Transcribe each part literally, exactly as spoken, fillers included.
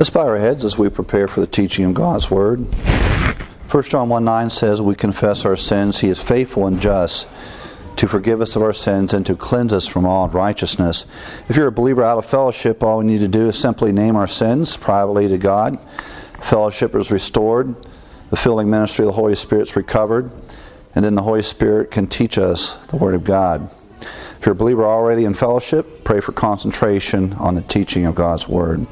Let's bow our heads as we prepare for the teaching of God's Word. First John one nine says, we confess our sins. He is faithful and just to forgive us of our sins and to cleanse us from all unrighteousness. If you're a believer out of fellowship, all we need to do is simply name our sins privately to God. Fellowship is restored. The filling ministry of the Holy Spirit is recovered. And then the Holy Spirit can teach us the Word of God. If you're a believer already in fellowship, pray for concentration on the teaching of God's Word.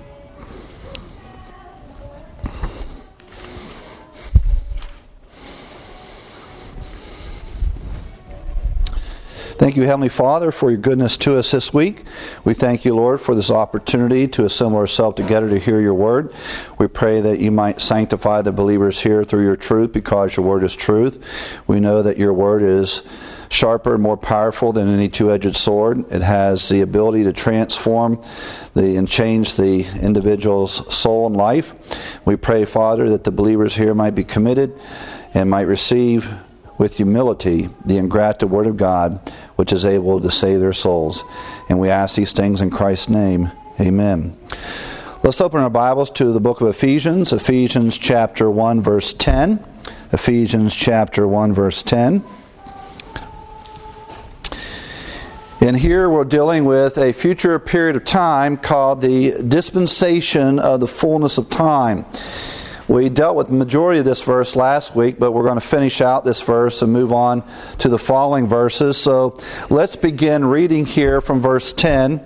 Thank you, Heavenly Father, for your goodness to us this week. We thank you, Lord, for this opportunity to assemble ourselves together to hear your word. We pray that you might sanctify the believers here through your truth, because your word is truth. We know that your word is sharper and more powerful than any two-edged sword. It has the ability to transform the and change the individual's soul and life. We pray, Father, that the believers here might be committed and might receive with humility the engrafted Word of God, which is able to save their souls. And we ask these things in Christ's name. Amen. Let's open our Bibles to the book of Ephesians, Ephesians chapter one, verse ten. Ephesians chapter one, verse ten. And here we're dealing with a future period of time called the dispensation of the fullness of time. We dealt with the majority of this verse last week, but we're going to finish out this verse and move on to the following verses. So let's begin reading here from verse ten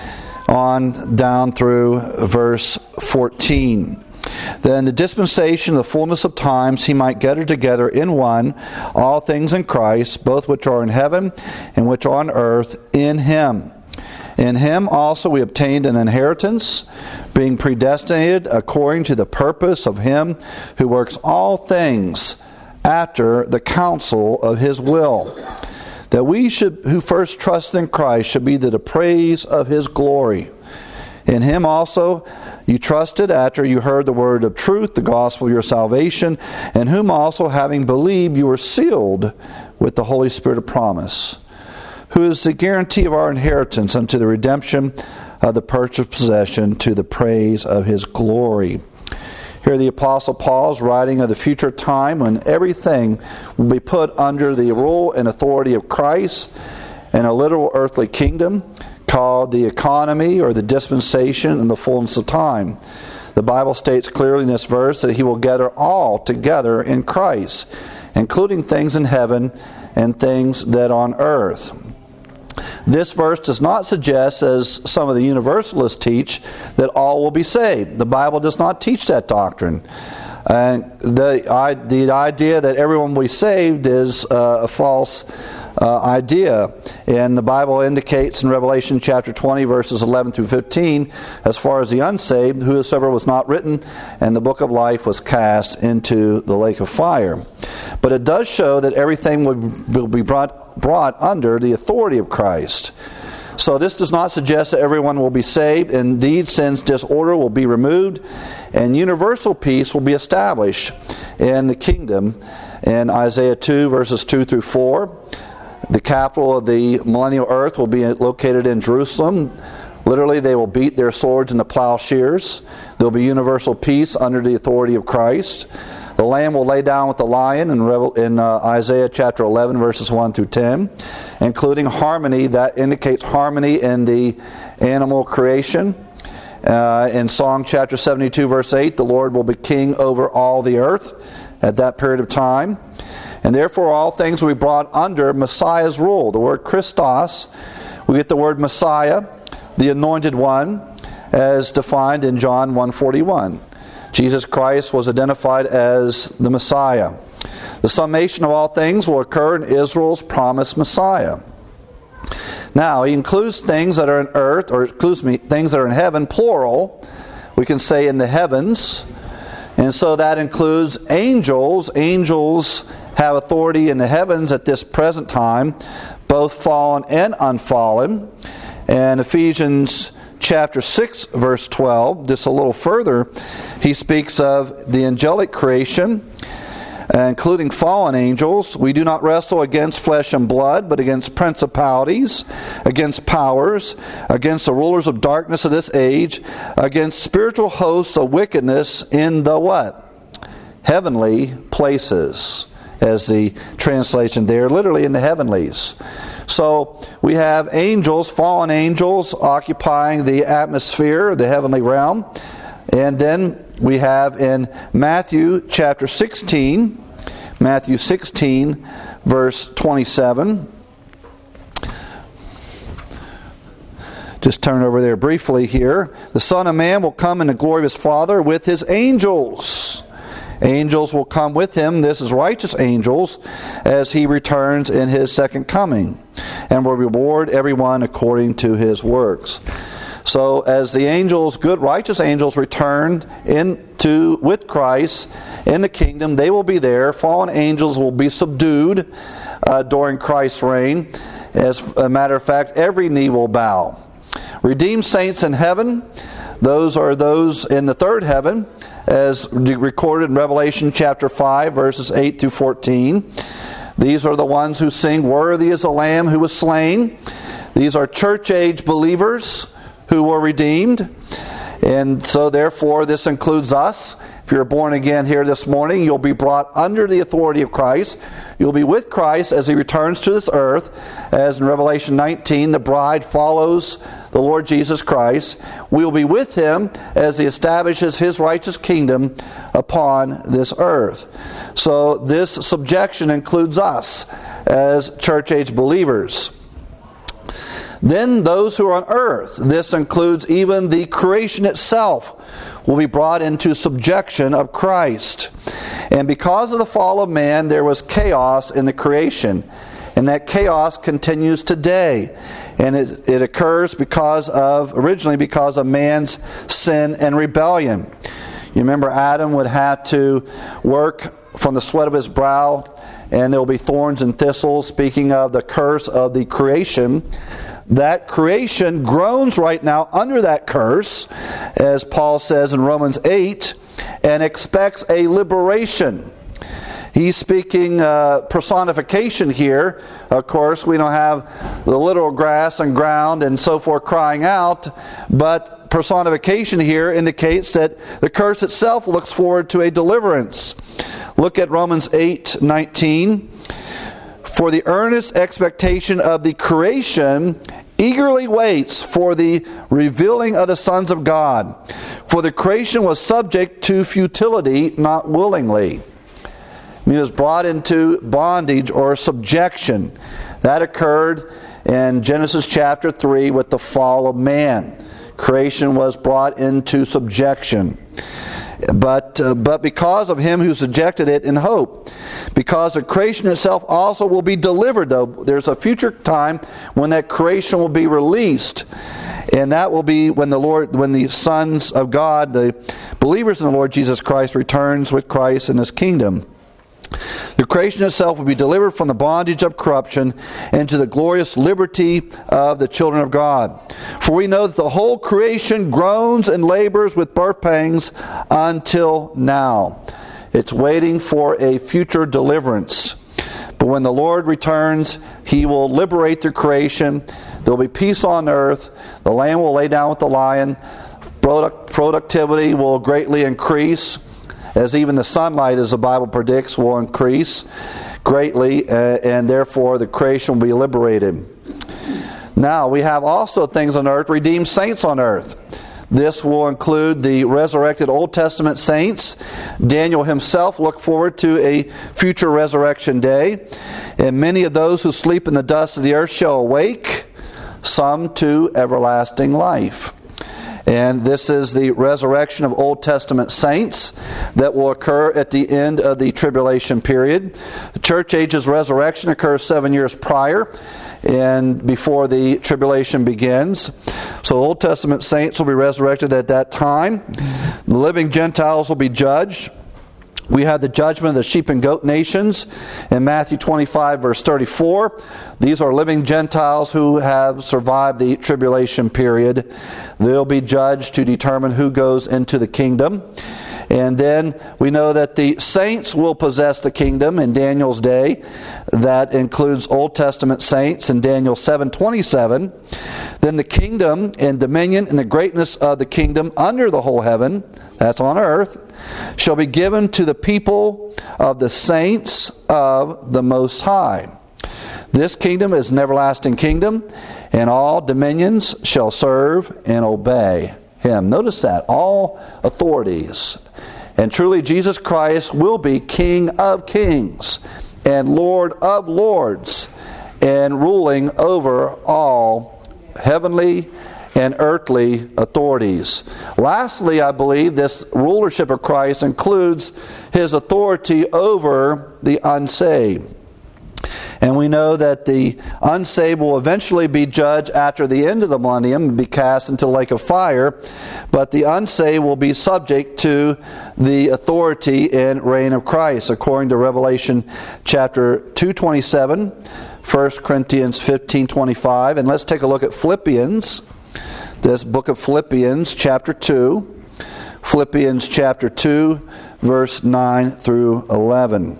on down through verse fourteen. Then the dispensation of the fullness of times, he might gather together in one all things in Christ, both which are in heaven and which are on earth, in him. In him also we obtained an inheritance, being predestinated according to the purpose of him who works all things after the counsel of his will, that we should, who first trust in Christ, should be to the praise of his glory. In him also you trusted after you heard the word of truth, the gospel of your salvation, in whom also having believed you were sealed with the Holy Spirit of promise, who is the guarantee of our inheritance unto the redemption of the purchased possession, to the praise of his glory. Here the Apostle Paul is writing of the future time when everything will be put under the rule and authority of Christ in a literal earthly kingdom called the economy or the dispensation and the fullness of time. The Bible states clearly in this verse that he will gather all together in Christ, including things in heaven and things that are on earth. This verse does not suggest, as some of the universalists teach, that all will be saved. The Bible does not teach that doctrine. And the, I, the idea that everyone will be saved is uh, a false uh, idea. And the Bible indicates in Revelation chapter twenty, verses eleven through fifteen, as far as the unsaved, whosoever was not written, and the book of life was cast into the lake of fire. But it does show that everything will be brought, brought under the authority of Christ. So this does not suggest that everyone will be saved. Indeed, sin's disorder will be removed, and universal peace will be established in the kingdom. In Isaiah two, verses two through four, the capital of the millennial earth will be located in Jerusalem. Literally, they will beat their swords into plowshares. There will be universal peace under the authority of Christ. The lamb will lay down with the lion in, Revel- in uh, Isaiah chapter eleven, verses one through ten, including harmony. That indicates harmony in the animal creation. Uh, in Psalm chapter seventy-two, verse eight, the Lord will be king over all the earth at that period of time. And therefore all things will be brought under Messiah's rule. The word Christos, we get the word Messiah, the anointed one, as defined in John one forty-one. Jesus Christ was identified as the Messiah. The summation of all things will occur in Israel's promised Messiah. Now, he includes things that are in earth, or excuse me, things that are in heaven, plural. We can say in the heavens. And so that includes angels. Angels have authority in the heavens at this present time, both fallen and unfallen. And Ephesians chapter six, verse twelve, just a little further, he speaks of the angelic creation. including fallen angels. We do not wrestle against flesh and blood, but against principalities, against powers, against the rulers of darkness of this age, against spiritual hosts of wickedness in the what? Heavenly places, as the translation there, literally in the heavenlies. So we have angels, fallen angels, occupying the atmosphere, the heavenly realm. And then we have in Matthew chapter sixteen, Matthew sixteen, verse twenty-seven. Just turn over there briefly here. The Son of Man will come in the glory of his Father with his angels. Angels will come with him, this is righteous angels, as he returns in his second coming, and will reward everyone according to his works. So as the angels, good righteous angels, return into with Christ in the kingdom, they will be there. Fallen angels will be subdued uh, during Christ's reign. As a matter of fact, every knee will bow. Redeemed saints in heaven, those are those in the third heaven, as recorded in Revelation chapter five, verses eight through fourteen. These are the ones who sing, "Worthy is the Lamb who was slain." These are church-age believers who were redeemed. And so therefore this includes us. If you're born again here this morning, you'll be brought under the authority of Christ. You'll be with Christ as he returns to this earth. As in Revelation nineteen, the bride follows the Lord Jesus Christ. We'll be with him as he establishes his righteous kingdom upon this earth. So this subjection includes us as church-age believers. Then those who are on earth, this includes even the creation itself, will be brought into subjection of Christ. And because of the fall of man, there was chaos in the creation. And that chaos continues today. And it, it occurs because of, originally because of man's sin and rebellion. You remember Adam would have to work from the sweat of his brow, and there will be thorns and thistles, speaking of the curse of the creation. That creation groans right now under that curse, as Paul says in Romans eight, and expects a liberation. He's speaking uh, personification here. Of course, we don't have the literal grass and ground and so forth crying out, but personification here indicates that the curse itself looks forward to a deliverance. Look at Romans eight nineteen. For the earnest expectation of the creation eagerly waits for the revealing of the sons of God. For the creation was subject to futility, not willingly. I mean, it was brought into bondage or subjection. That occurred in Genesis chapter three with the fall of man. Creation was brought into subjection. But uh, but because of him who subjected it in hope. Because the creation itself also will be delivered, though. There's a future time when that creation will be released. And that will be when the Lord, when the sons of God, the believers in the Lord Jesus Christ, returns with Christ in his kingdom. The creation itself will be delivered from the bondage of corruption into the glorious liberty of the children of God. For we know that the whole creation groans and labors with birth pangs until now. It's waiting for a future deliverance. But when the Lord returns, he will liberate the creation. There will be peace on earth. The lamb will lay down with the lion. Product, productivity will greatly increase, as even the sunlight, as the Bible predicts, will increase greatly, uh, and therefore the creation will be liberated. Now, we have also things on earth, redeemed saints on earth. This will include the resurrected Old Testament saints. Daniel himself looked forward to a future resurrection day. And many of those who sleep in the dust of the earth shall awake, some to everlasting life. And this is the resurrection of Old Testament saints that will occur at the end of the tribulation period. The church age's resurrection occurs seven years prior and before the tribulation begins. So Old Testament saints will be resurrected at that time. The living Gentiles will be judged. We have the judgment of the sheep and goat nations in Matthew twenty-five, verse thirty-four. These are living Gentiles who have survived the tribulation period. They'll be judged to determine who goes into the kingdom. And then we know that the saints will possess the kingdom in Daniel's day. That includes Old Testament saints in Daniel seven twenty-seven. Then the kingdom and dominion and the greatness of the kingdom under the whole heaven, that's on earth, shall be given to the people of the saints of the Most High. This kingdom is an everlasting kingdom, and all dominions shall serve and obey Him. Notice that, all authorities. And truly Jesus Christ will be King of kings and Lord of lords, and ruling over all heavenly and earthly authorities. Lastly, I believe this rulership of Christ includes His authority over the unsaved. And we know that the unsaved will eventually be judged after the end of the millennium and be cast into the lake of fire. But the unsaved will be subject to the authority and reign of Christ, according to Revelation chapter two twenty-seven, First Corinthians fifteen twenty-five. And let's take a look at Philippians, this book of Philippians chapter two. Philippians chapter two, verse nine through eleven.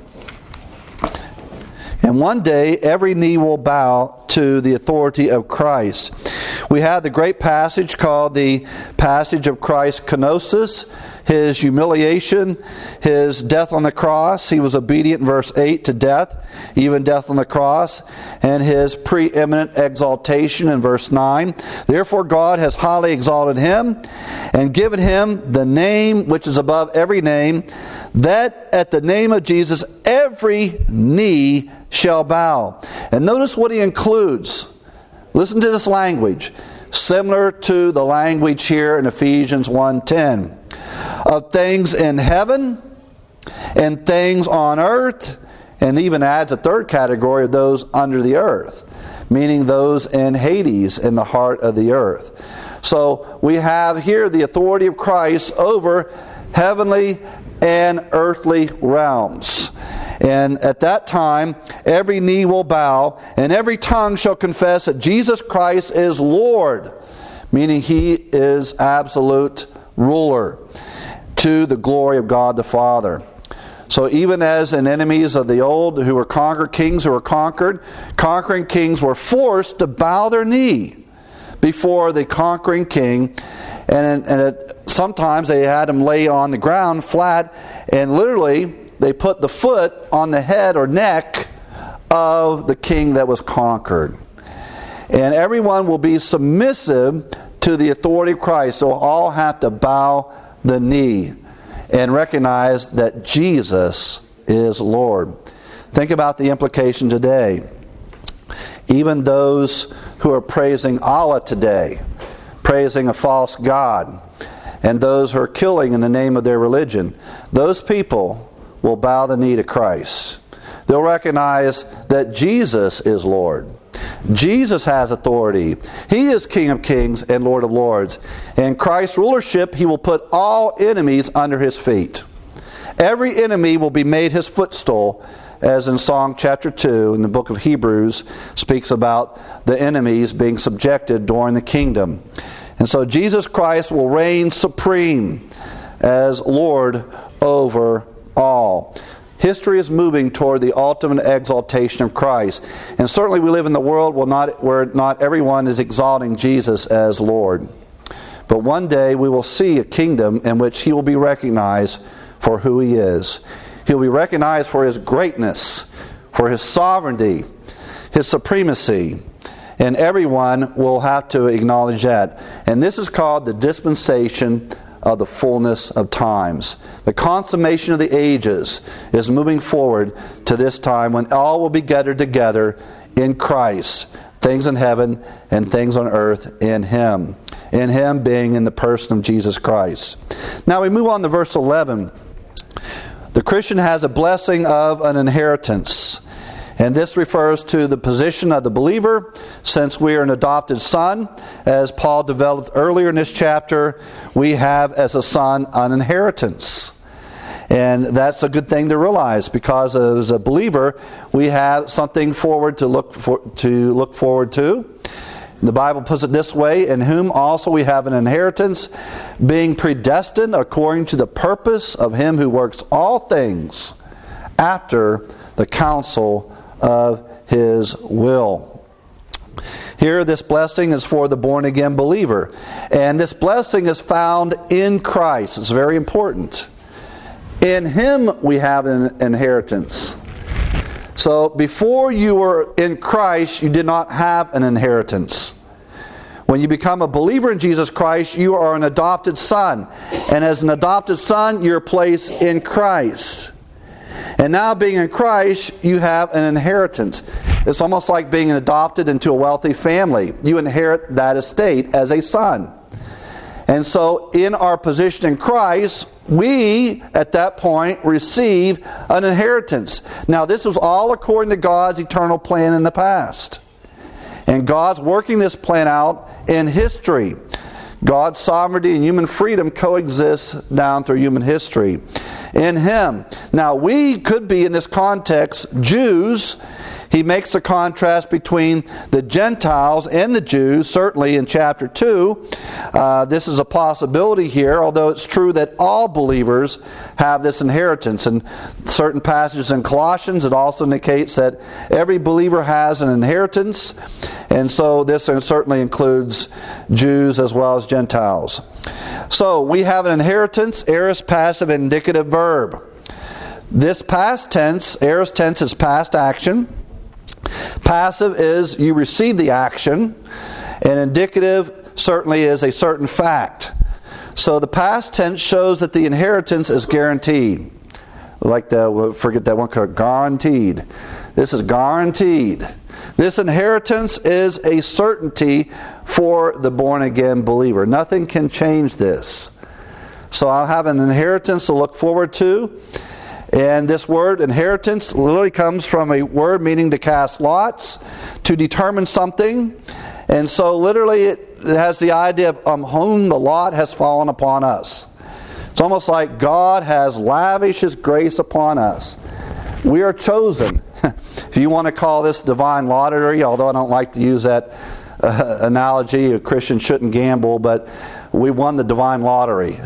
And one day every knee will bow to the authority of Christ. We have the great passage called the passage of Christ's kenosis, His humiliation, His death on the cross. He was obedient in verse eight to death, even death on the cross, and His preeminent exaltation in verse nine. Therefore God has highly exalted Him and given Him the name which is above every name, that at the name of Jesus every knee shall bow. And notice what He includes. Listen to this language, similar to the language here in Ephesians one ten. Of things in heaven and things on earth, and even adds a third category of those under the earth, meaning those in Hades, in the heart of the earth. So we have here the authority of Christ over heavenly and earthly realms. And at that time, every knee will bow, and every tongue shall confess that Jesus Christ is Lord, meaning He is absolute ruler, to the glory of God the Father. So even as in enemies of the old who were conquered, kings who were conquered, conquering kings were forced to bow their knee before the conquering king. And, and it, sometimes they had him lay on the ground flat, and literally they put the foot on the head or neck of the king that was conquered. And everyone will be submissive to the authority of Christ. So all have to bow the knee and recognize that Jesus is Lord. Think about the implication today. Even those who are praising Allah today, praising a false god, and those who are killing in the name of their religion, those people will bow the knee to Christ. They'll recognize that Jesus is Lord. Jesus has authority. He is King of kings and Lord of lords. In Christ's rulership, He will put all enemies under His feet. Every enemy will be made His footstool, as in Psalm chapter two in the book of Hebrews speaks about the enemies being subjected during the kingdom. And so Jesus Christ will reign supreme as Lord over all. History is moving toward the ultimate exaltation of Christ. And certainly we live in the world where not, where not everyone is exalting Jesus as Lord. But one day we will see a kingdom in which He will be recognized for who He is. He'll be recognized for His greatness, for His sovereignty, His supremacy. And everyone will have to acknowledge that. And this is called the dispensation of the fullness of times. The consummation of the ages is moving forward to this time when all will be gathered together in Christ. Things in heaven and things on earth in Him. In Him being in the person of Jesus Christ. Now we move on to verse eleven. The Christian has a blessing of an inheritance. And this refers to the position of the believer, since we are an adopted son. As Paul developed earlier in this chapter, we have as a son an inheritance. And that's a good thing to realize, because as a believer, we have something forward to look for, to look forward to. The Bible puts it this way, in whom also we have an inheritance, being predestined according to the purpose of him who works all things after the counsel of his will. Here, this blessing is for the born-again believer. And this blessing is found in Christ. It's very important. In him we have an inheritance. So before you were in Christ, you did not have an inheritance. When you become a believer in Jesus Christ, you are an adopted son. And as an adopted son, you're placed in Christ. And now being in Christ, you have an inheritance. It's almost like being adopted into a wealthy family. You inherit that estate as a son. And so in our position in Christ, we, at that point, receive an inheritance. Now, this was all according to God's eternal plan in the past. And God's working this plan out in history. God's sovereignty and human freedom coexist down through human history. In him. Now, we could be, in this context, Jews. He makes a contrast between the Gentiles and the Jews, certainly in chapter two. Uh, this is a possibility here, although it's true that all believers have this inheritance. In certain passages in Colossians, it also indicates that every believer has an inheritance. And so this certainly includes Jews as well as Gentiles. So we have an inheritance, aorist, passive, indicative verb. This past tense, aorist tense is past action. Passive is you receive the action, and indicative certainly is a certain fact. So the past tense shows that the inheritance is guaranteed. Like the, forget that one called guaranteed. This is guaranteed. This inheritance is a certainty for the born-again believer. Nothing can change this. So I'll have an inheritance to look forward to. And this word inheritance literally comes from a word meaning to cast lots, to determine something. And so literally it has the idea of um, whom the lot has fallen upon us. It's almost like God has lavished His grace upon us. We are chosen. If you want to call this divine lottery, although I don't like to use that uh, analogy, a Christian shouldn't gamble, but we won the divine lottery.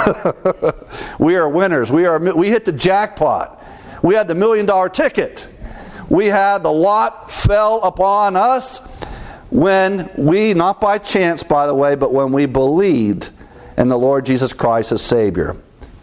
We are winners. We are. We hit the jackpot. We had the million dollar ticket. We had the lot fell upon us when we, not by chance by the way, but when we believed in the Lord Jesus Christ as Savior.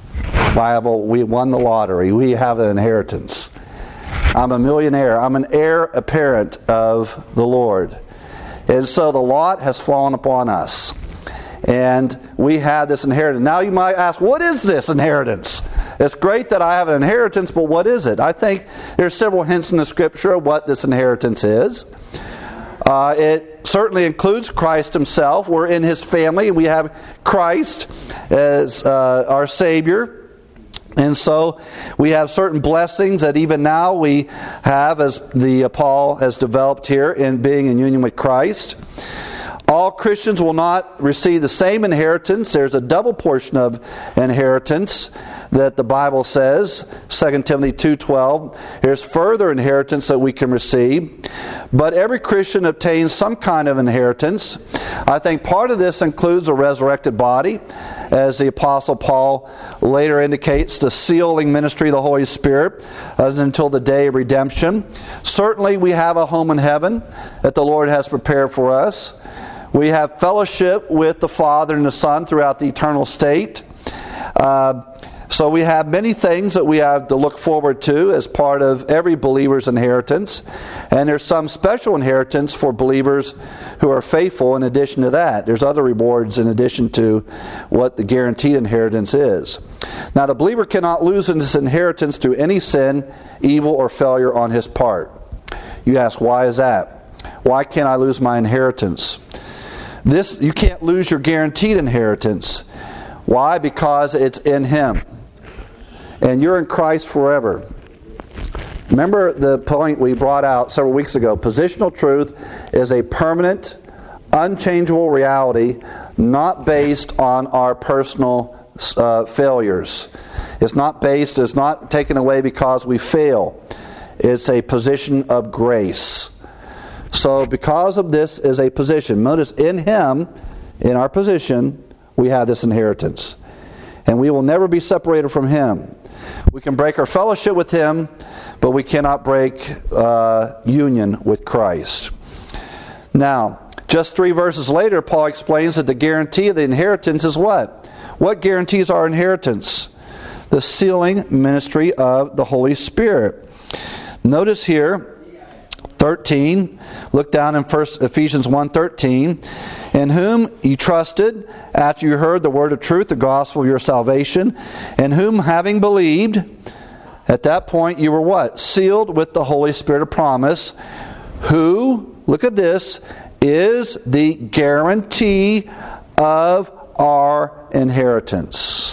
Bible, we won the lottery. We have an inheritance. I'm a millionaire. I'm an heir apparent of the Lord. And so the lot has fallen upon us. And we have this inheritance. Now you might ask, what is this inheritance? It's great that I have an inheritance, but what is it? I think there's several hints in the Scripture of what this inheritance is. Uh, it certainly includes Christ Himself. We're in His family. We have Christ as uh, our Savior. And so we have certain blessings that even now we have, as the uh, Paul has developed here in being in union with Christ. All Christians will not receive the same inheritance. There's a double portion of inheritance that the Bible says, Second Timothy two twelve. There's further inheritance that we can receive. But every Christian obtains some kind of inheritance. I think part of this includes a resurrected body, as the Apostle Paul later indicates, the sealing ministry of the Holy Spirit as until the day of redemption. Certainly we have a home in heaven that the Lord has prepared for us. We have fellowship with the Father and the Son throughout the eternal state. Uh, so we have many things that we have to look forward to as part of every believer's inheritance. And there's some special inheritance for believers who are faithful in addition to that. There's other rewards in addition to what the guaranteed inheritance is. Now the believer cannot lose this inheritance through any sin, evil, or failure on his part. You ask, why is that? Why can't I lose my inheritance? This, you can't lose your guaranteed inheritance. Why? Because it's in Him. And you're in Christ forever. Remember the point we brought out several weeks ago. Positional truth is a permanent, unchangeable reality, not based on our personal uh, failures. It's not based, it's not taken away because we fail. It's a position of grace. So because of this is a position. Notice in Him, in our position, we have this inheritance. And we will never be separated from Him. We can break our fellowship with Him, but we cannot break uh, union with Christ. Now, just three verses later, Paul explains that the guarantee of the inheritance is what? What guarantees our inheritance? The sealing ministry of the Holy Spirit. Notice here, thirteen, look down in First Ephesians one thirteen, in whom you trusted after you heard the word of truth, the gospel of your salvation, in whom having believed, at that point you were what? Sealed with the Holy Spirit of promise, who, look at this, is the guarantee of our inheritance.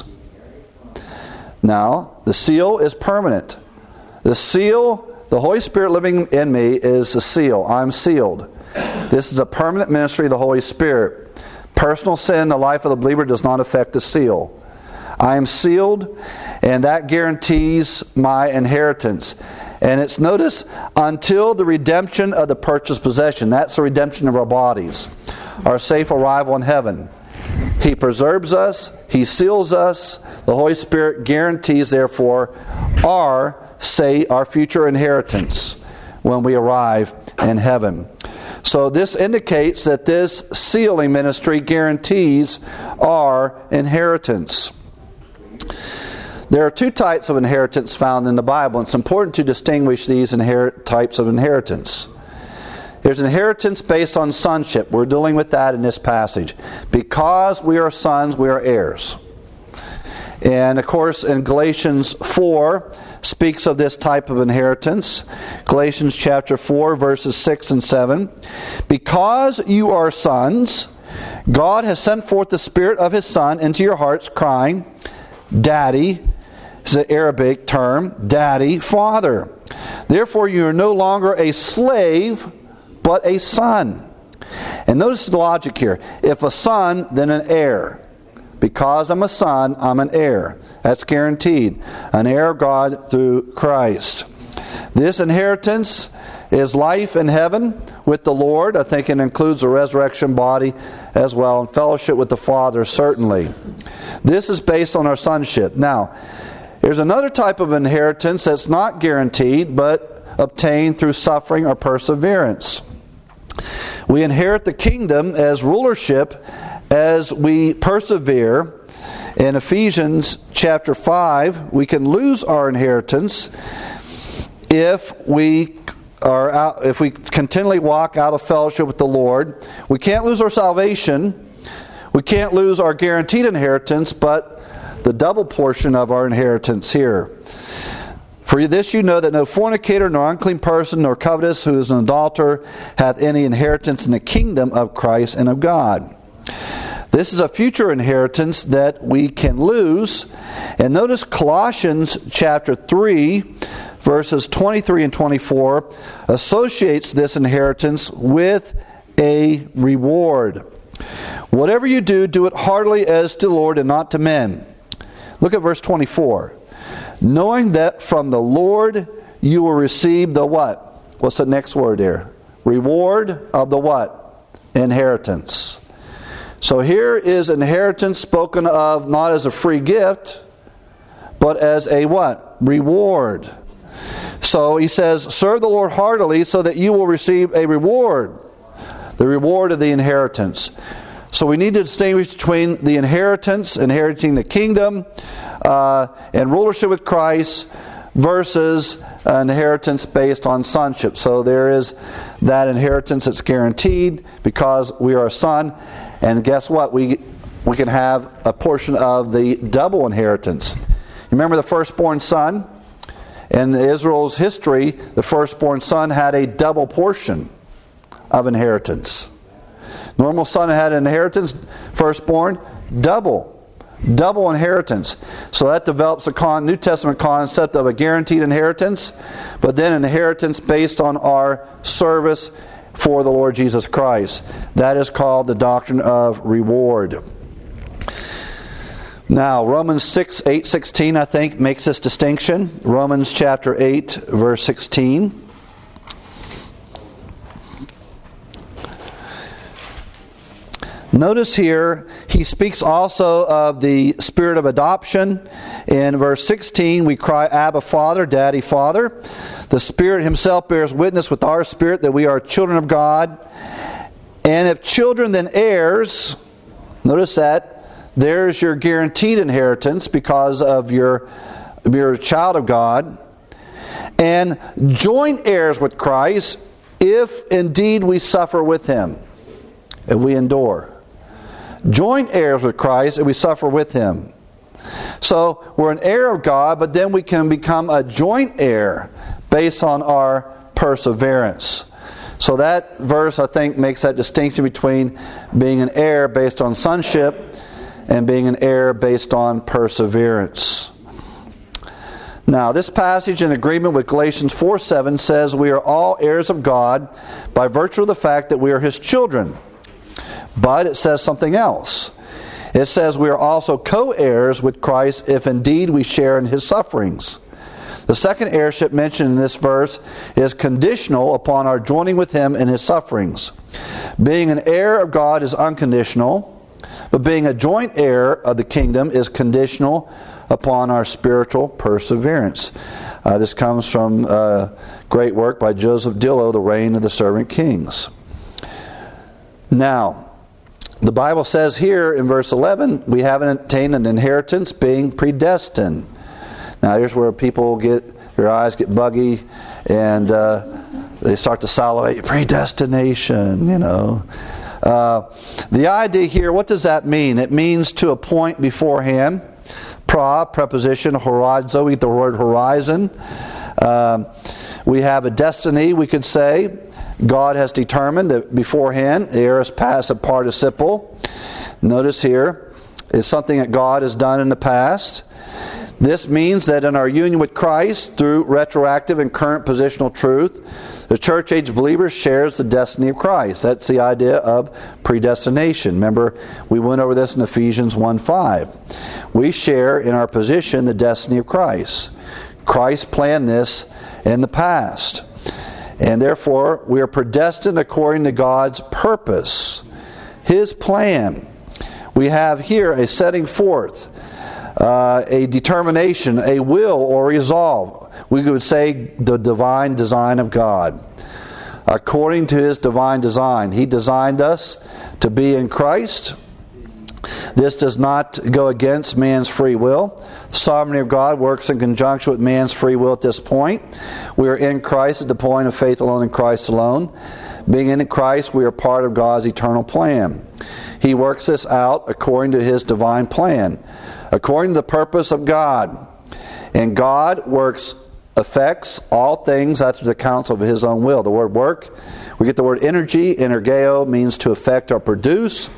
Now, the seal is permanent. The seal, the Holy Spirit living in me is the seal. I'm sealed. This is a permanent ministry of the Holy Spirit. Personal sin in the life of the believer does not affect the seal. I am sealed, and that guarantees my inheritance. And it's, notice, until the redemption of the purchased possession. That's the redemption of our bodies. Our safe arrival in heaven. He preserves us. He seals us. The Holy Spirit guarantees, therefore, our, say, our future inheritance when we arrive in heaven. So this indicates that this sealing ministry guarantees our inheritance. There are two types of inheritance found in the Bible, and it's important to distinguish these inherit types of inheritance. There's inheritance based on sonship. We're dealing with that in this passage. Because we are sons, we are heirs. And of course, in Galatians four, speaks of this type of inheritance. Galatians chapter four, verses six and seven. Because you are sons, God has sent forth the Spirit of His Son into your hearts, crying, Daddy. It's an Arabic term, Daddy, Father. Therefore you are no longer a slave, but a son. And notice the logic here. If a son, then an heir. Because I'm a son, I'm an heir. That's guaranteed. An heir of God through Christ. This inheritance is life in heaven with the Lord. I think it includes a resurrection body as well, and fellowship with the Father, certainly. This is based on our sonship. Now, there's another type of inheritance that's not guaranteed, but obtained through suffering or perseverance. We inherit the kingdom as rulership as we persevere. In Ephesians chapter five, we can lose our inheritance if we are out, if we continually walk out of fellowship with the Lord. We can't lose our salvation. We can't lose our guaranteed inheritance, but the double portion of our inheritance here. For this you know that no fornicator, nor unclean person, nor covetous, who is an adulterer, hath any inheritance in the kingdom of Christ and of God. This is a future inheritance that we can lose. And notice Colossians chapter three, verses twenty-three and twenty-four, associates this inheritance with a reward. Whatever you do, do it heartily as to the Lord and not to men. Look at verse twenty-four. Knowing that from the Lord you will receive the what? What's the next word there? Reward of the what? Inheritance. So here is inheritance spoken of not as a free gift, but as a what? Reward. So he says, serve the Lord heartily so that you will receive a reward. The reward of the inheritance. So we need to distinguish between the inheritance, inheriting the kingdom, uh, and rulership with Christ, versus an inheritance based on sonship. So there is that inheritance that's guaranteed because we are a son. And guess what? We we can have a portion of the double inheritance. Remember the firstborn son? In Israel's history, the firstborn son had a double portion of inheritance. Normal son had an inheritance, firstborn, double. Double inheritance. So that develops a con- New Testament concept of a guaranteed inheritance, but then an inheritance based on our service for the Lord Jesus Christ. That is called the doctrine of reward. Now, Romans six, eight, sixteen, I think, makes this distinction. Romans chapter eight, verse sixteen. Notice here, he speaks also of the spirit of adoption. In verse sixteen, we cry, Abba, Father, Daddy, Father. The Spirit himself bears witness with our spirit that we are children of God. And if children, then heirs. Notice that. There's your guaranteed inheritance because of your, you're a child of God. And joint heirs with Christ, if indeed we suffer with him, if we endure. Joint heirs with Christ, if we suffer with him. So we're an heir of God, but then we can become a joint heir based on our perseverance. So that verse, I think, makes that distinction between being an heir based on sonship and being an heir based on perseverance. Now, this passage, in agreement with Galatians four seven, says we are all heirs of God by virtue of the fact that we are his children. But it says something else. It says we are also co-heirs with Christ if indeed we share in his sufferings. The second heirship mentioned in this verse is conditional upon our joining with him in his sufferings. Being an heir of God is unconditional, but being a joint heir of the kingdom is conditional upon our spiritual perseverance. Uh, this comes from a great work by Joseph Dillow, The Reign of the Servant Kings. Now, the Bible says here in verse eleven, we haven't attained an inheritance, being predestined. Now here's where people get, their eyes get buggy, and uh, they start to salivate, predestination, you know. Uh, the idea here, what does that mean? It means to appoint beforehand. Pra, preposition, horizo, we get the word horizon. Um, we have a destiny, we could say. God has determined it beforehand. The aorist passive participle. Notice here, it's something that God has done in the past. This means that in our union with Christ, through retroactive and current positional truth, the church age believer shares the destiny of Christ. That's the idea of predestination. Remember, we went over this in Ephesians one five. We share in our position the destiny of Christ. Christ planned this in the past. And therefore, we are predestined according to God's purpose, his plan. We have here a setting forth, uh, a determination, a will or resolve. We would say the divine design of God. According to his divine design, he designed us to be in Christ. This does not go against man's free will. The sovereignty of God works in conjunction with man's free will at this point. We are in Christ at the point of faith alone in Christ alone. Being in Christ, we are part of God's eternal plan. He works this out according to his divine plan, according to the purpose of God. And God works, affects all things after the counsel of his own will. The word work, we get the word energy. Energeo means to affect or produce.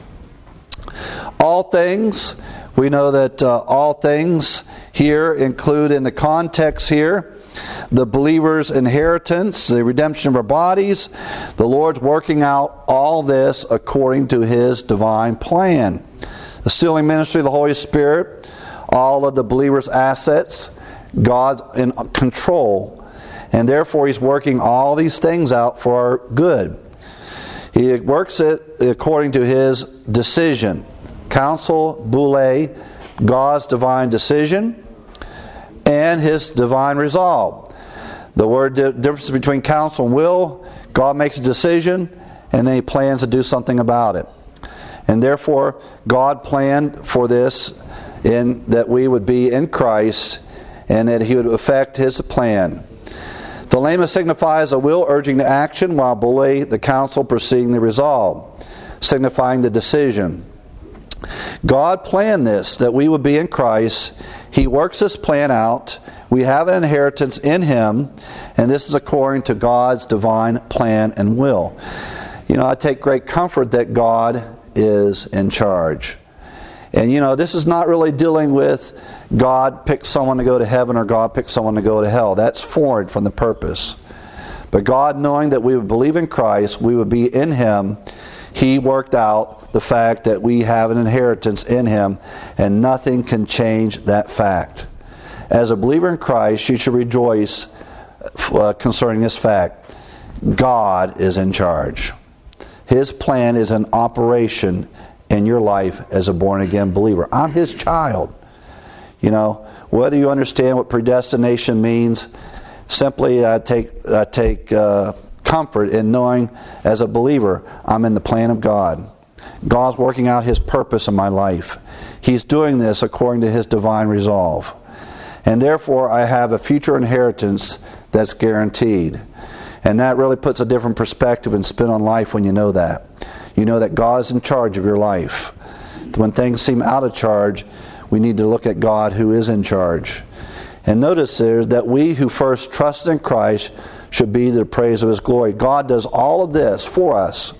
All things, we know that uh, all things here include in the context here the believer's inheritance, the redemption of our bodies. The Lord's working out all this according to his divine plan. The sealing ministry of the Holy Spirit, all of the believer's assets, God's in control. And therefore he's working all these things out for our good. He works it according to his decision. Counsel, boule, God's divine decision, and his divine resolve. The word the difference between counsel and will, God makes a decision, and then he plans to do something about it. And therefore, God planned for this, in that we would be in Christ, and that he would affect his plan. The lema signifies a will urging to action, while boule, the counsel, preceding the resolve, signifying the decision. God planned this, that we would be in Christ. He works this plan out. We have an inheritance in him, and this is according to God's divine plan and will. You know, I take great comfort that God is in charge. And you know, this is not really dealing with God picked someone to go to heaven or God picked someone to go to hell. That's foreign from the purpose. But God, knowing that we would believe in Christ, we would be in him, he worked out the fact that we have an inheritance in him, and nothing can change that fact. As a believer in Christ, you should rejoice uh, concerning this fact. God is in charge. His plan is in operation in your life as a born-again believer. I'm His child. You know, whether you understand what predestination means, simply I take, I take uh, comfort in knowing as a believer I'm in the plan of God. God's working out His purpose in my life. He's doing this according to His divine resolve. And therefore I have a future inheritance that's guaranteed. And that really puts a different perspective and spin on life when you know that. You know that God's in charge of your life. When things seem out of charge, we need to look at God who is in charge. And notice there that we who first trust in Christ should be the praise of His glory. God does all of this for us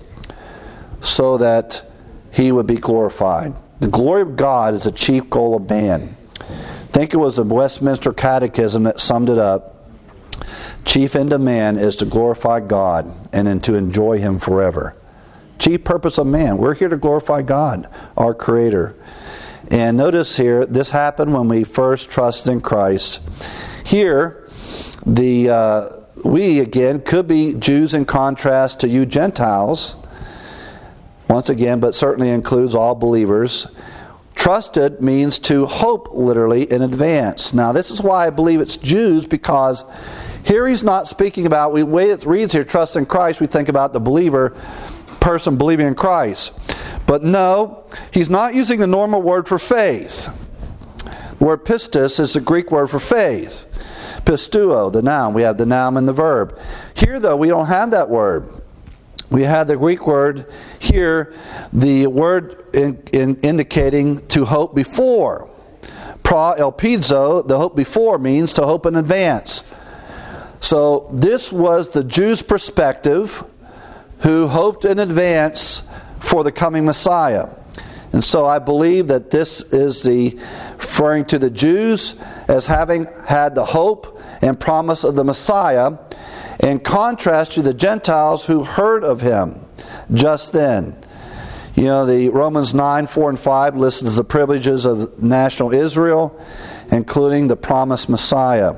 so that He would be glorified. The glory of God is the chief goal of man. I think it was the Westminster Catechism that summed it up. Chief end of man is to glorify God and then to enjoy Him forever. Chief purpose of man. We're here to glorify God, our Creator. And notice here, this happened when we first trusted in Christ. Here, the uh, we again could be Jews in contrast to you Gentiles. Once again, but certainly includes all believers. Trusted means to hope literally in advance. Now, this is why I believe it's Jews, because here he's not speaking about, the way it reads here, trust in Christ, we think about the believer, person believing in Christ. But no, he's not using the normal word for faith. The word pistis is the Greek word for faith. Pistuo, the noun. We have the noun and the verb. Here, though, we don't have that word. We have the Greek word here, the word in, in indicating to hope before. Pra elpizo, the hope before, means to hope in advance. So this was the Jews' perspective, who hoped in advance for the coming Messiah. And so I believe that this is the referring to the Jews as having had the hope and promise of the Messiah, in contrast to the Gentiles who heard of Him just then. You know, the Romans nine, four and five lists the privileges of national Israel, including the promised Messiah.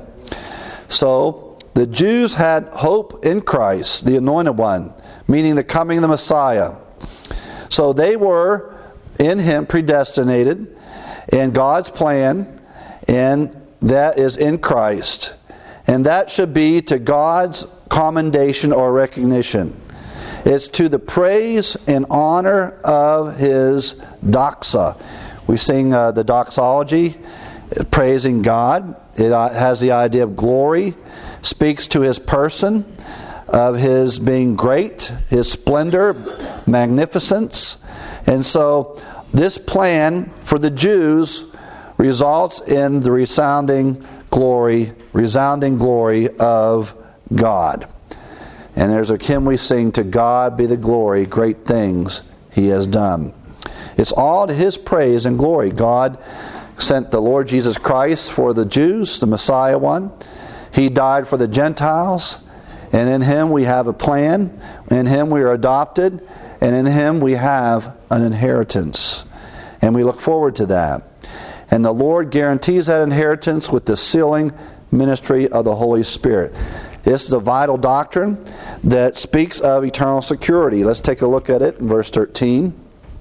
So, the Jews had hope in Christ, the Anointed One, meaning the coming of the Messiah. So they were in Him predestinated in God's plan, and that is in Christ. And that should be to God's commendation or recognition. It's to the praise and honor of His doxa. We sing uh, the doxology, praising God. It has the idea of glory, speaks to His person, of His being great, His splendor, magnificence. And so this plan for the Jews results in the resounding glory, resounding glory of God. And there's a hymn we sing, to God be the glory, great things He has done. It's all to His praise and glory. God sent the Lord Jesus Christ for the Jews, the Messiah one. He died for the Gentiles. And in Him we have a plan. In Him we are adopted. And in Him we have an inheritance. And we look forward to that. And the Lord guarantees that inheritance with the sealing ministry of the Holy Spirit. This is a vital doctrine that speaks of eternal security. Let's take a look at it in verse thirteen.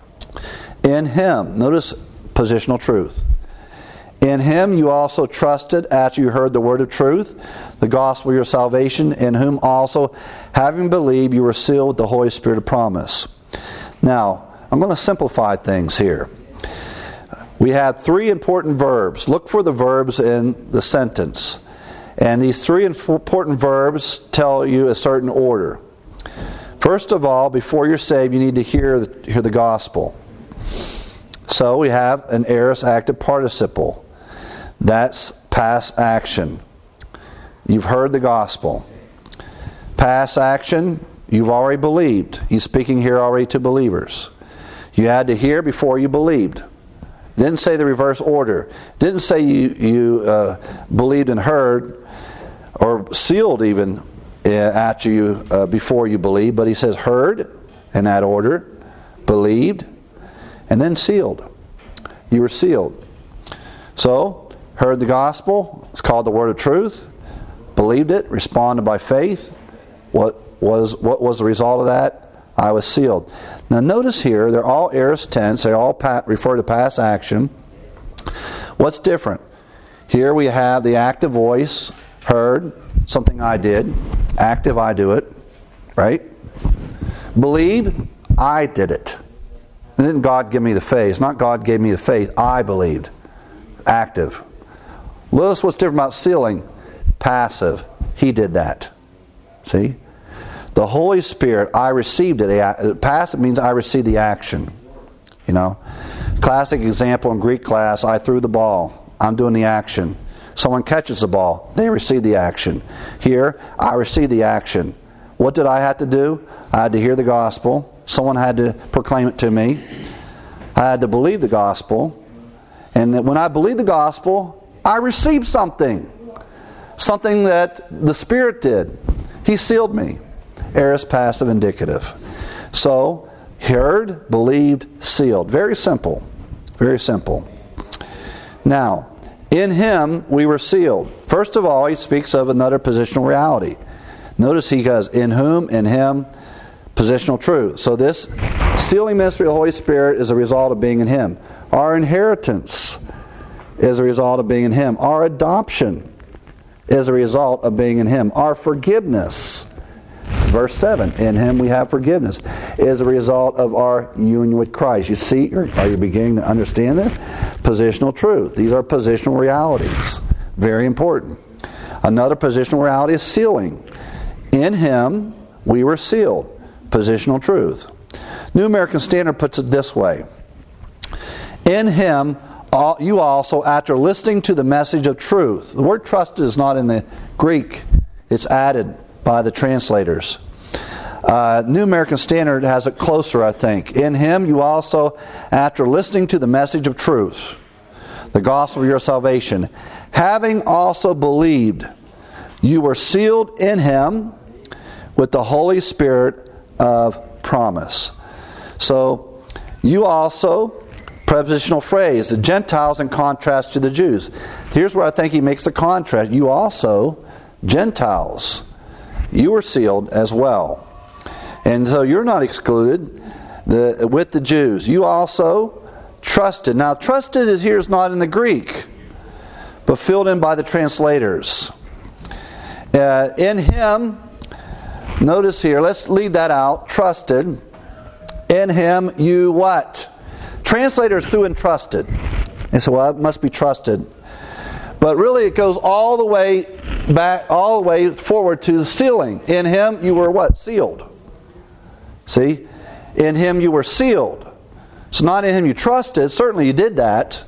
In Him, notice positional truth. In Him you also trusted after you heard the word of truth, the gospel of your salvation, in whom also, having believed, you were sealed with the Holy Spirit of promise. Now, I'm going to simplify things here. We have three important verbs. Look for the verbs in the sentence. And these three important verbs tell you a certain order. First of all, before you're saved, you need to hear the, hear the gospel. So we have an aorist active participle. That's past action. You've heard the gospel. Past action, you've already believed. He's speaking here already to believers. You had to hear before you believed. Didn't say the reverse order. Didn't say you, you uh, believed and heard, or sealed even uh, after you uh, before you believed. But he says heard in that order, believed, and then sealed. You were sealed. So, heard the gospel. It's called the word of truth. Believed it. Responded by faith. What was what was the result of that? I was sealed. Now notice here, they're all aorist tense. They all pa- refer to past action. What's different? Here we have the active voice, heard, something I did. Active, I do it. Right? Believe, I did it. And didn't God give me the faith? It's not God gave me the faith. I believed. Active. Notice what's different about sealing. Passive. He did that. See? The Holy Spirit, I received it. Passive means I received the action. You know? Classic example in Greek class, I threw the ball. I'm doing the action. Someone catches the ball. They receive the action. Here, I receive the action. What did I have to do? I had to hear the gospel. Someone had to proclaim it to me. I had to believe the gospel. And when I believed the gospel, I received something. Something that the Spirit did. He sealed me. Aorist, passive, indicative. So, heard, believed, sealed. Very simple. Very simple. Now, in Him we were sealed. First of all, he speaks of another positional reality. Notice he goes, in whom, in Him, positional truth. So this sealing ministry of the Holy Spirit is a result of being in Him. Our inheritance is a result of being in Him. Our adoption is a result of being in Him. Our forgiveness, verse seven, in Him we have forgiveness, is a result of our union with Christ. You see, are you beginning to understand that? Positional truth. These are positional realities. Very important. Another positional reality is sealing. In Him we were sealed. Positional truth. New American Standard puts it this way. In Him you also, after listening to the message of truth. The word trusted is not in the Greek. It's added by the translators. Uh, New American Standard has it closer, I think. In Him you also, after listening to the message of truth, the gospel of your salvation, having also believed, you were sealed in Him with the Holy Spirit of promise. So, you also, prepositional phrase, the Gentiles in contrast to the Jews. Here's where I think he makes the contrast. You also, Gentiles, you were sealed as well. And so you're not excluded the, with the Jews. You also trusted. Now, trusted is here is not in the Greek, but filled in by the translators. Uh, in Him, notice here, let's leave that out. Trusted. In Him you what? Translators threw in trusted. They said, well, it must be trusted. But really it goes all the way back, all the way forward to the sealing. In Him you were what? Sealed. See? In Him you were sealed. So not in Him you trusted. Certainly you did that.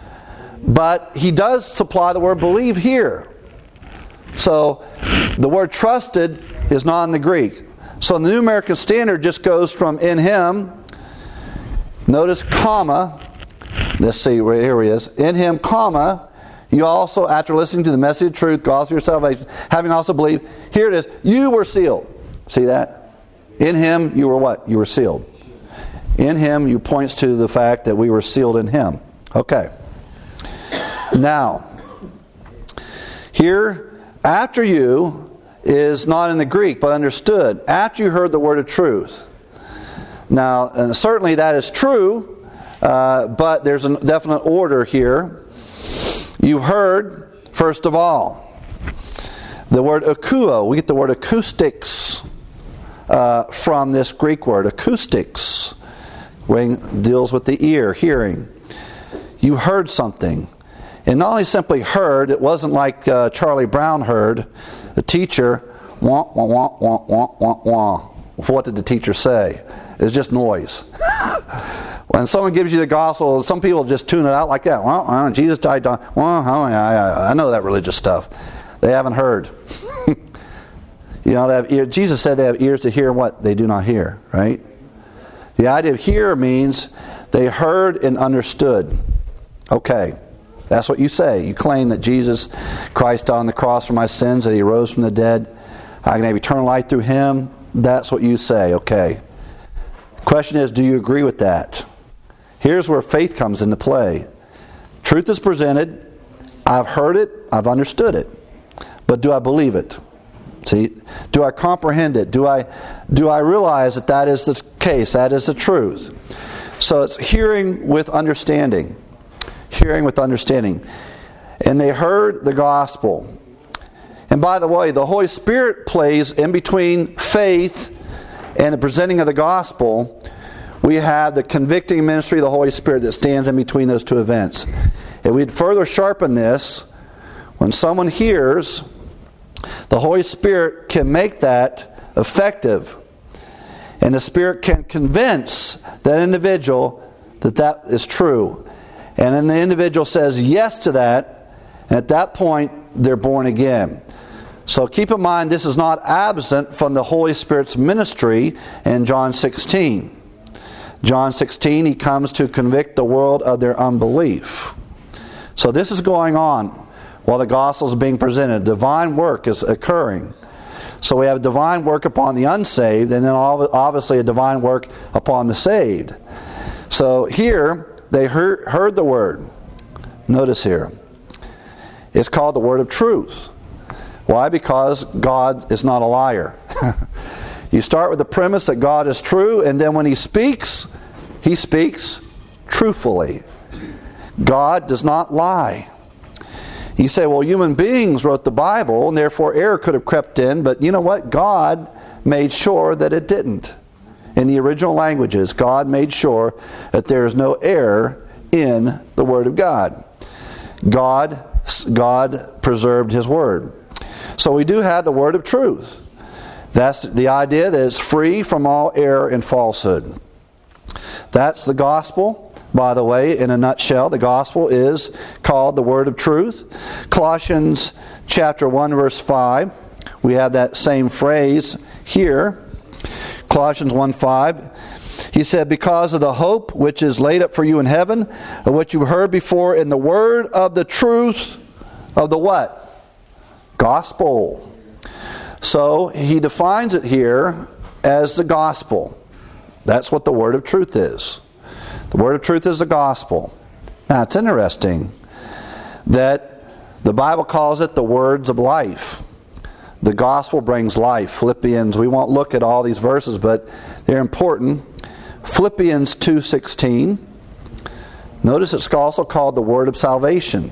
But He does supply the word believe here. So the word trusted is not in the Greek. So the New American Standard just goes from in Him, notice comma, let's see, right here he is, in Him, comma, you also, after listening to the message of truth, gospel of your salvation, having also believed, here it is, you were sealed. See that? In Him, you were what? You were sealed. In Him, you points to the fact that we were sealed in Him. Okay. Now, here, after you is not in the Greek, but understood. After you heard the word of truth. Now, and certainly that is true, uh, but there's a definite order here. You heard, first of all, the word akuo. We get the word acoustics uh, from this Greek word, acoustics, which deals with the ear, hearing. You heard something. And not only simply heard, it wasn't like uh, Charlie Brown heard, the teacher, wah, wah, wah, wah, wah, wah, wah. What did the teacher say? It's just noise. When someone gives you the gospel, some people just tune it out like that. Well, uh, Jesus died. Well, oh, yeah, I know that religious stuff. They haven't heard. You know, they have ear, Jesus said they have ears to hear what they do not hear, right? The idea of hear means they heard and understood. Okay. That's what you say. You claim that Jesus Christ died on the cross for my sins, that He rose from the dead. I can have eternal life through Him. That's what you say. Okay. Question is, do you agree with that? Here's where faith comes into play. Truth is presented. I've heard it. I've understood it. But do I believe it? See, do I comprehend it? Do I, do I realize that that is the case? That is the truth. So it's hearing with understanding. Hearing with understanding. And they heard the gospel. And by the way, the Holy Spirit plays in between faith and the presenting of the gospel. We have the convicting ministry of the Holy Spirit that stands in between those two events. And we'd further sharpen this. When someone hears, the Holy Spirit can make that effective. And the Spirit can convince that individual that that is true. And then the individual says yes to that. And at that point, they're born again. So keep in mind, this is not absent from the Holy Spirit's ministry in John sixteen. John sixteen, He comes to convict the world of their unbelief. So this is going on while the gospel is being presented. Divine work is occurring. So we have divine work upon the unsaved, and then obviously a divine work upon the saved. So here, they heard, heard the word. Notice here. It's called the word of truth. Why? Because God is not a liar. You start with the premise that God is true, and then when He speaks, He speaks truthfully. God does not lie. You say, well, human beings wrote the Bible, and therefore error could have crept in, but you know what? God made sure that it didn't. In the original languages, God made sure that there is no error in the Word of God. God, God preserved His Word. So we do have the word of truth. That's the idea that it's free from all error and falsehood. That's the gospel. By the way, in a nutshell, the gospel is called the word of truth. Colossians chapter one, verse five. We have that same phrase here. Colossians one five. He said, because of the hope which is laid up for you in heaven, of what you heard before in the word of the truth of the what? Gospel. So he defines it here as the gospel. That's what the word of truth is. The word of truth is the gospel. Now it's interesting that the Bible calls it the words of life. The gospel brings life. Philippians, we won't look at all these verses, but they're important. Philippians two sixteen. Notice it's also called the word of salvation.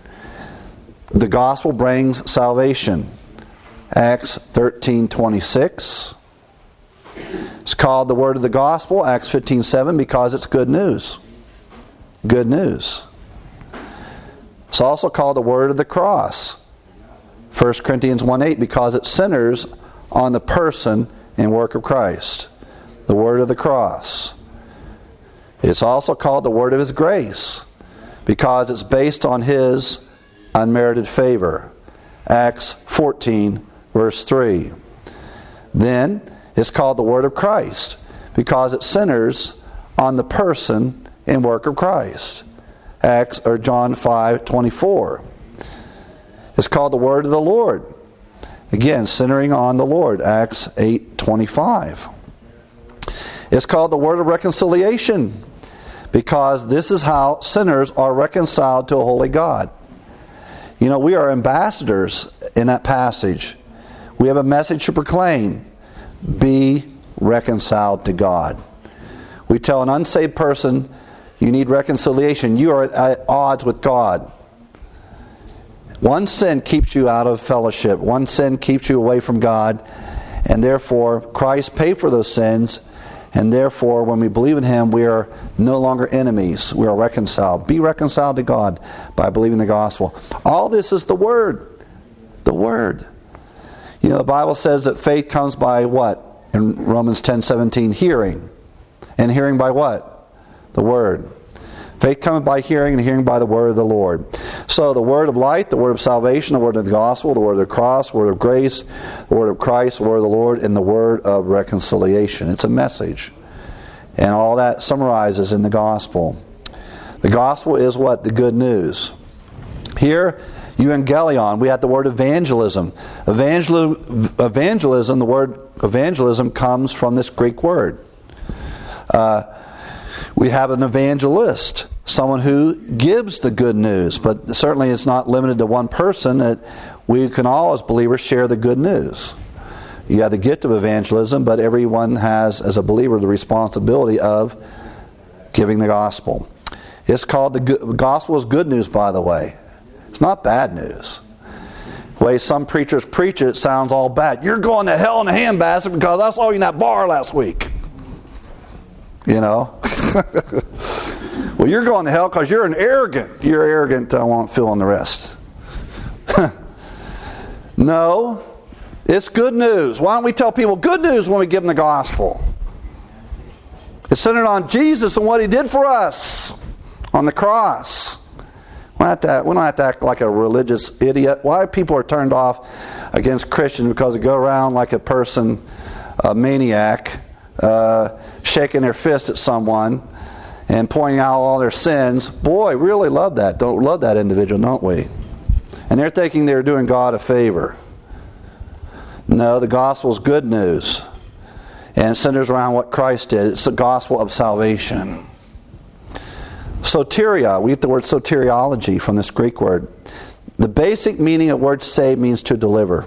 The gospel brings salvation. Acts thirteen twenty-six. It's called the word of the gospel, Acts fifteen seven, because it's good news. Good news. It's also called the word of the cross. First Corinthians one eight, because it centers on the person and work of Christ. The word of the cross. It's also called the word of His grace, because it's based on His unmerited favor. Acts fourteen, verse three. Then it's called the word of Christ, because it centers on the person and work of Christ. Acts or John five twenty-four. It's called the word of the Lord. Again, centering on the Lord. Acts eight twenty-five. It's called the word of reconciliation, because this is how sinners are reconciled to a holy God. You know, we are ambassadors in that passage. We have a message to proclaim. Be reconciled to God. We tell an unsaved person, you need reconciliation. You are at odds with God. One sin keeps you out of fellowship. One sin keeps you away from God. And therefore, Christ paid for those sins. And therefore, when we believe in Him, we are no longer enemies. We are reconciled. Be reconciled to God by believing the gospel. All this is the Word. The Word. You know, the Bible says that faith comes by what? In Romans ten seventeen, hearing. And hearing by what? The Word. Faith cometh by hearing, and hearing by the word of the Lord. So the word of light, the word of salvation, the word of the gospel, the word of the cross, the word of grace, the word of Christ, the word of the Lord, and the word of reconciliation. It's a message. And all that summarizes in the gospel. The gospel is what? The good news. Here, euangelion, we have the word evangelism. Evangel- evangelism, the word evangelism comes from this Greek word. Uh, we have an evangelist. someone who gives the good news. But certainly it's not limited to one person. That we can all, as believers, share the good news. You have the gift of evangelism, but everyone has, as a believer, the responsibility of giving the gospel. It's called the, good, the gospel is good news, by the way. It's not bad news. The way some preachers preach it, it sounds all bad. You're going to hell in a handbasket because I saw you in that bar last week. You know? Well, you're going to hell because you're an arrogant. You're arrogant, I won't fill in the rest. No, it's good news. Why don't we tell people good news when we give them the gospel? It's centered on Jesus and what He did for us on the cross. We don't have to, we don't have to act like a religious idiot. Why people are turned off against Christians because they go around like a person, a maniac, uh, shaking their fist at someone and pointing out all their sins. Boy, really love that. Don't love that individual, don't we? And they're thinking they're doing God a favor. No, the gospel is good news. And it centers around what Christ did. It's the gospel of salvation. Soteria, we get the word soteriology from this Greek word. The basic meaning of the word save means to deliver.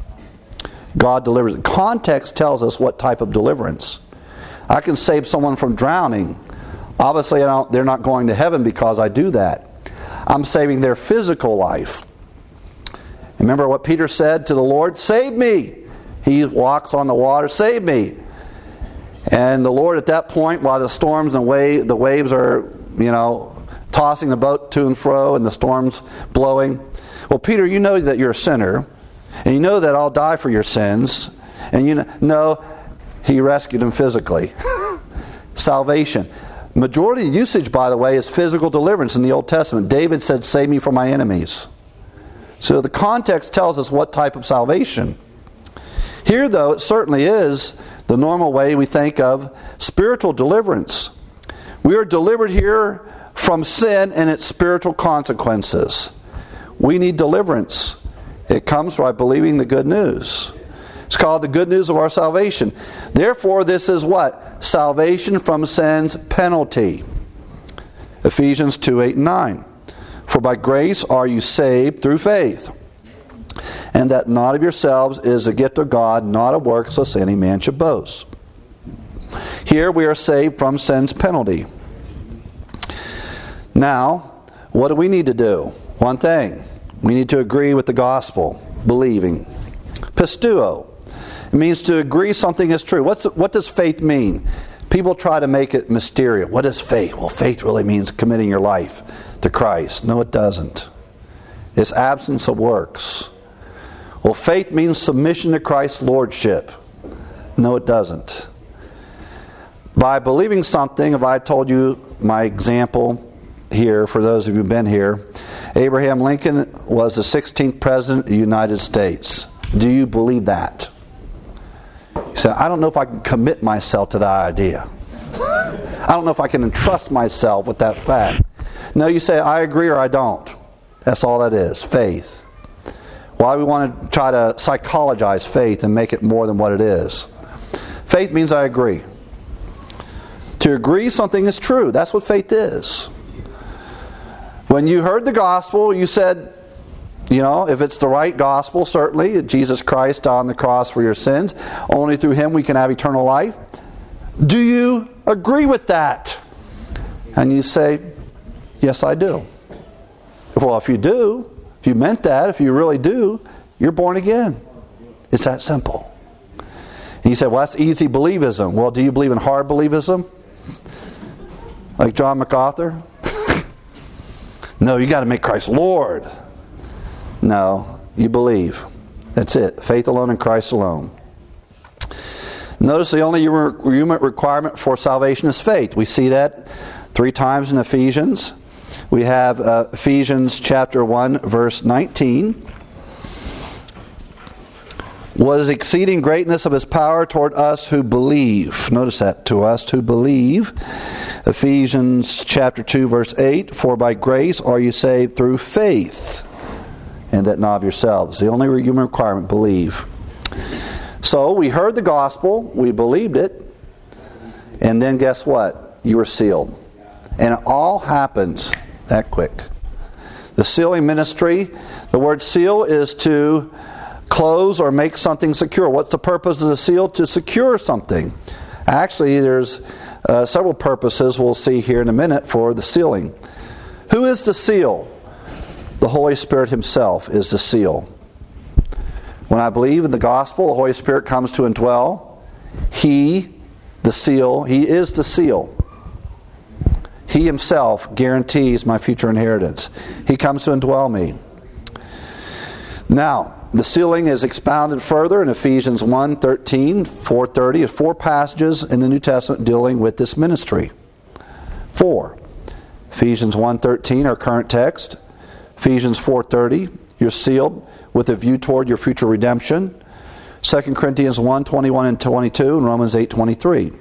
God delivers. The context tells us what type of deliverance. I can save someone from drowning. Obviously, I don't, they're not going to heaven because I do that. I'm saving their physical life. Remember what Peter said to the Lord? Save me. He walks on the water. Save me. And the Lord at that point, while the storms and wave, the waves are, you know, tossing the boat to and fro and the storms blowing. Well, Peter, you know that you're a sinner. And you know that I'll die for your sins. And you know, no, He rescued him physically. Salvation. Majority of usage, by the way, is physical deliverance in the Old Testament. David said, save me from my enemies. So the context tells us what type of salvation. Here, though, it certainly is the normal way we think of spiritual deliverance. We are delivered here from sin and its spiritual consequences. We need deliverance. It comes by believing the good news. It's called the good news of our salvation. Therefore, this is what? Salvation from sin's penalty. Ephesians two, eight, and nine. For by grace are you saved through faith. And that not of yourselves is a gift of God, not of works, lest any man should boast. Here we are saved from sin's penalty. Now, what do we need to do? One thing. We need to agree with the gospel, believing. Pistuo. It means to agree something is true. What's, what does faith mean? People try to make it mysterious. What is faith? Well, faith really means committing your life to Christ. No, it doesn't. It's absence of works. Well, faith means submission to Christ's lordship. No, it doesn't. By believing something, if I told you my example here, for those of you who've been here, Abraham Lincoln was the sixteenth president of the United States. Do you believe that? You say, I don't know if I can commit myself to that idea. I don't know if I can entrust myself with that fact. No, you say, I agree or I don't. That's all that is, faith. Why do we want to try to psychologize faith and make it more than what it is? Faith means I agree. To agree something is true. That's what faith is. When you heard the gospel, you said, you know, if it's the right gospel, certainly, Jesus Christ died on the cross for your sins. Only through Him we can have eternal life. Do you agree with that? And you say, yes, I do. Well, if you do, if you meant that, if you really do, you're born again. It's that simple. And you say, well, that's easy believism. Well, do you believe in hard believism? Like John MacArthur? No, you got to make Christ Lord. No, you believe. That's it. Faith alone in Christ alone. Notice the only requirement for salvation is faith. We see that three times in Ephesians. We have uh, Ephesians chapter one, verse nineteen. What is exceeding greatness of His power toward us who believe. Notice that, to us who believe. Ephesians chapter two, verse eight. For by grace are you saved through faith, and that not of yourselves. The only human requirement, believe. So we heard the gospel, we believed it, and then guess what? You were sealed. And it all happens that quick. The sealing ministry, the word seal is to close or make something secure. What's the purpose of the seal? To secure something. Actually, there's uh, several purposes we'll see here in a minute for the sealing. Who is the seal? The Holy Spirit Himself is the seal. When I believe in the gospel, the Holy Spirit comes to indwell. He, the seal, He is the seal. He Himself guarantees my future inheritance. He comes to indwell me. Now, the sealing is expounded further in Ephesians one thirteen, four thirty. There's four passages in the New Testament dealing with this ministry. Four. Ephesians one thirteen, our current text. Ephesians four thirty, you're sealed with a view toward your future redemption. Second Corinthians one twenty-one and twenty-two, and Romans eight twenty-three.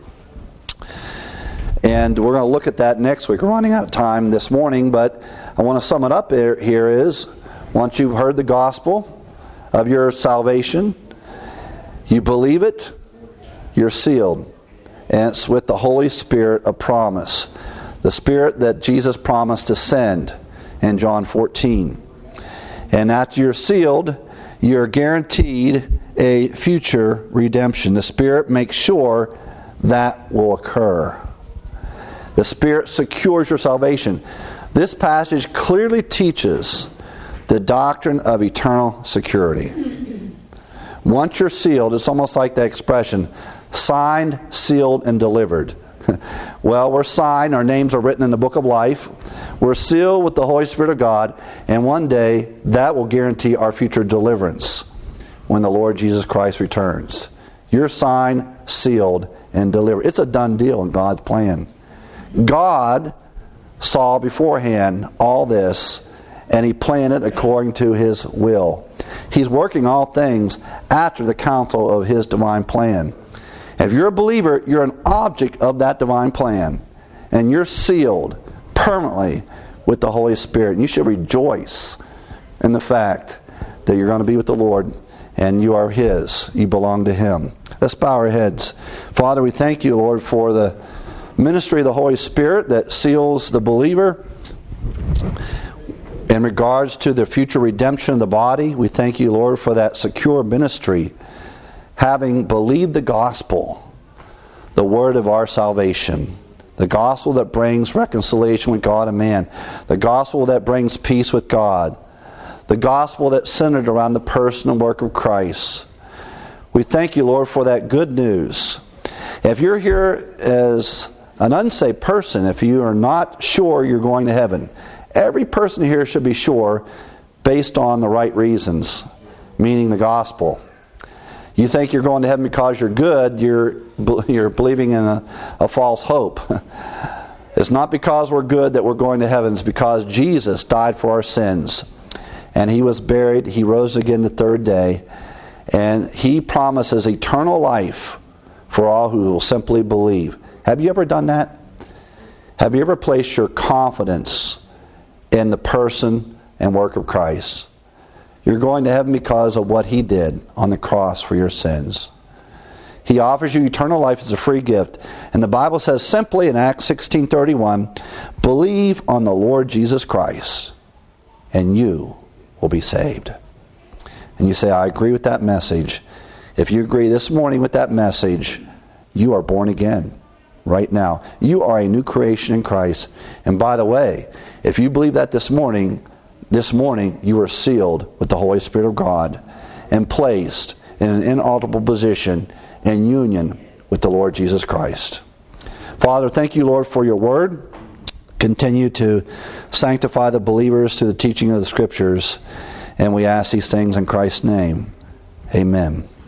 And we're going to look at that next week. We're running out of time this morning, but I want to sum it up here, here is, once you've heard the gospel of your salvation, you believe it, you're sealed. And it's with the Holy Spirit of promise. The Spirit that Jesus promised to send in John fourteen. And after you're sealed, you're guaranteed a future redemption. The Spirit makes sure that will occur. The Spirit secures your salvation. This passage clearly teaches the doctrine of eternal security. Once you're sealed, it's almost like that expression, signed, sealed, and delivered. Well, we're signed, our names are written in the book of life. We're sealed with the Holy Spirit of God, and one day that will guarantee our future deliverance when the Lord Jesus Christ returns. You're signed, sealed, and delivered. It's a done deal in God's plan. God saw beforehand all this, and He planned it according to His will. He's working all things after the counsel of His divine plan. If you're a believer, you're an object of that divine plan. And you're sealed permanently with the Holy Spirit. And you should rejoice in the fact that you're going to be with the Lord and you are His. You belong to Him. Let's bow our heads. Father, we thank You, Lord, for the ministry of the Holy Spirit that seals the believer. In regards to the future redemption of the body, we thank You, Lord, for that secure ministry, having believed the gospel, the word of our salvation, the gospel that brings reconciliation with God and man, the gospel that brings peace with God, the gospel that's centered around the person and work of Christ. We thank You, Lord, for that good news. If you're here as an unsaved person, if you are not sure you're going to heaven, every person here should be sure based on the right reasons, meaning the gospel. You think you're going to heaven because you're good, you're you're believing in a, a false hope. It's not because we're good that we're going to heaven. It's because Jesus died for our sins. And He was buried. He rose again the third day. And He promises eternal life for all who will simply believe. Have you ever done that? Have you ever placed your confidence in the person and work of Christ? You're going to heaven because of what He did on the cross for your sins. He offers you eternal life as a free gift. And the Bible says simply in Acts sixteen thirty-one, believe on the Lord Jesus Christ and you will be saved. And you say, I agree with that message. If you agree this morning with that message, you are born again right now. You are a new creation in Christ. And by the way, if you believe that this morning, this morning you are sealed with the Holy Spirit of God and placed in an inalterable position in union with the Lord Jesus Christ. Father, thank You, Lord, for Your word. Continue to sanctify the believers through the teaching of the Scriptures. And we ask these things in Christ's name. Amen.